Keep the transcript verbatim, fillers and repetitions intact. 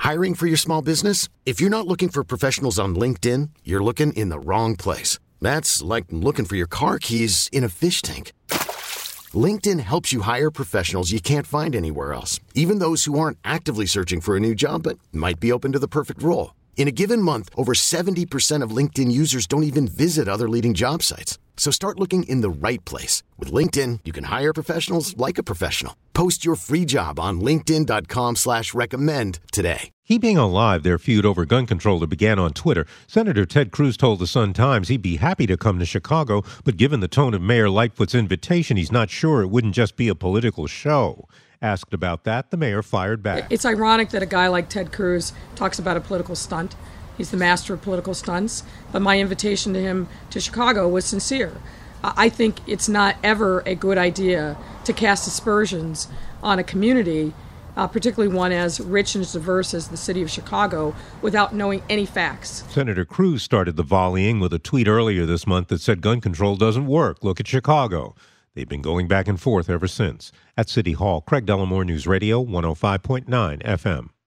Hiring for your small business? If you're not looking for professionals on LinkedIn, you're looking in the wrong place. That's like looking for your car keys in a fish tank. LinkedIn helps you hire professionals you can't find anywhere else, even those who aren't actively searching for a new job but might be open to the perfect role. In a given month, over seventy percent of LinkedIn users don't even visit other leading job sites. So start looking in the right place. With LinkedIn, you can hire professionals like a professional. Post your free job on linkedin.com slash recommend today. Keeping alive their feud over gun control that began on Twitter, Senator Ted Cruz told the Sun-Times he'd be happy to come to Chicago, but given the tone of Mayor Lightfoot's invitation, he's not sure it wouldn't just be a political show. Asked about that, the mayor fired back. It's ironic that a guy like Ted Cruz talks about a political stunt. He's the master of political stunts. But my invitation to him to Chicago was sincere. I think it's not ever a good idea to cast aspersions on a community, uh, particularly one as rich and as diverse as the city of Chicago, without knowing any facts. Senator Cruz started the volleying with a tweet earlier this month that said gun control doesn't work. Look at Chicago. They've been going back and forth ever since. At City Hall, Craig Dellamore, News Radio, one oh five point nine F M.